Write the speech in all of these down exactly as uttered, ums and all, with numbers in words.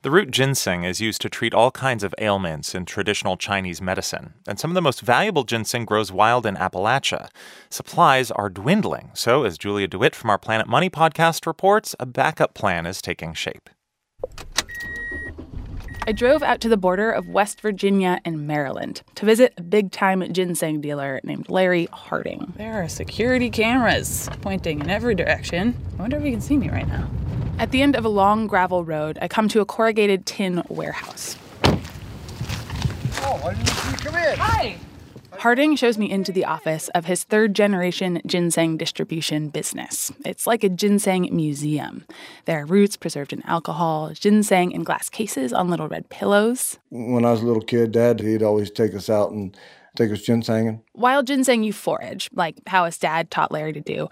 The root ginseng is used to treat all kinds of ailments in traditional Chinese medicine, and some of the most valuable ginseng grows wild in Appalachia. Supplies are dwindling, so as Julia DeWitt from our Planet Money podcast reports, a backup plan is taking shape. I drove out to the border of West Virginia and Maryland to visit a big-time ginseng dealer named Larry Harding. There are security cameras pointing in every direction. I wonder if you can see me right now. At the end of a long gravel road, I come to a corrugated tin warehouse. Oh, why didn't you come in? Hi! Harding shows me into the office of his third-generation ginseng distribution business. It's like a ginseng museum. There are roots preserved in alcohol, ginseng in glass cases on little red pillows. When I was a little kid, Dad, he'd always take us out and take us ginsenging. Wild ginseng you forage, like how his dad taught Larry to do.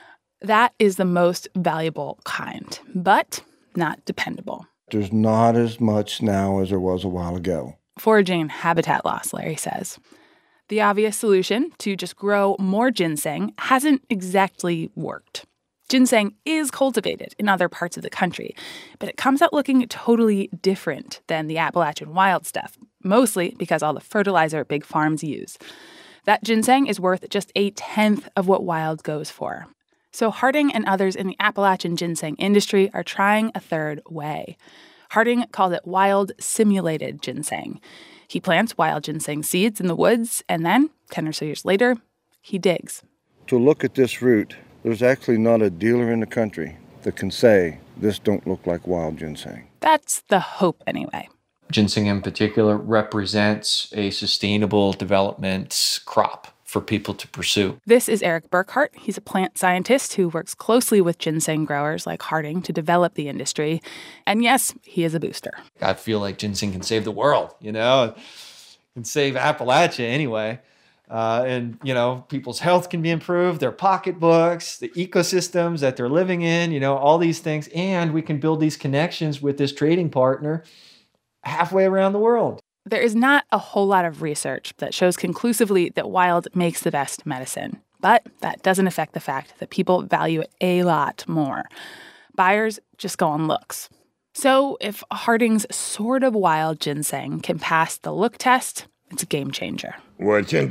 That is the most valuable kind, but not dependable. There's not as much now as there was a while ago. Foraging and habitat loss, Larry says. The obvious solution, to just grow more ginseng, hasn't exactly worked. Ginseng is cultivated in other parts of the country, but it comes out looking totally different than the Appalachian wild stuff, mostly because all the fertilizer big farms use. That ginseng is worth just a tenth of what wild goes for. So Harding and others in the Appalachian ginseng industry are trying a third way. Harding calls it wild simulated ginseng. He plants wild ginseng seeds in the woods, and then, ten or so years later, he digs. To look at this root, there's actually not a dealer in the country that can say, this don't look like wild ginseng. That's the hope, anyway. Ginseng in particular represents a sustainable development crop for people to pursue. This is Eric Burkhart. He's a plant scientist who works closely with ginseng growers like Harding to develop the industry. And yes, he is a booster. I feel like ginseng can save the world, you know, can save Appalachia anyway. Uh, and, you know, people's health can be improved, their pocketbooks, the ecosystems that they're living in, you know, all these things. And we can build these connections with this trading partner halfway around the world. There is not a whole lot of research that shows conclusively that wild makes the best medicine. But that doesn't affect the fact that people value it a lot more. Buyers just go on looks. So if Harding's sort of wild ginseng can pass the look test, it's a game changer. Feng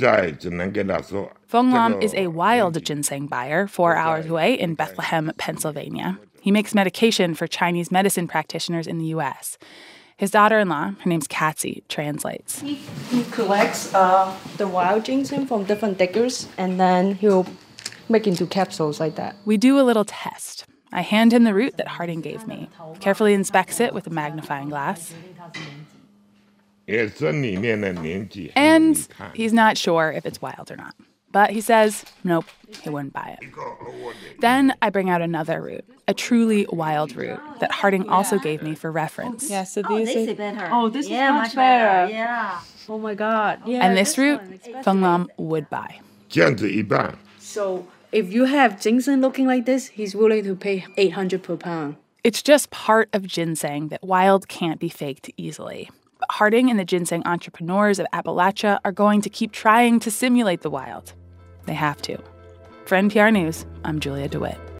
Lam is a wild ginseng buyer four hours away in Bethlehem, Pennsylvania. He makes medication for Chinese medicine practitioners in the U S His daughter-in-law, her name's Katsi, translates. He, he collects uh, the wild ginseng from different diggers, and then he'll make into capsules like that. We do a little test. I hand him the root that Harding gave me, carefully inspects it with a magnifying glass. And he's not sure if it's wild or not. But he says, nope, he wouldn't buy it. Then I bring out another root, a truly wild root that Harding also gave me for reference. Yeah, so oh, these this are, is better. Oh, this yeah, is much, much better. better. Yeah. Oh my God. Yeah, and this, this root, one, Feng Lam would buy. So if you have ginseng looking like this, he's willing to pay eight hundred dollars per pound. It's just part of ginseng that wild can't be faked easily. But Harding and the ginseng entrepreneurs of Appalachia are going to keep trying to simulate the wild. They have to. For N P R News, I'm Julia DeWitt.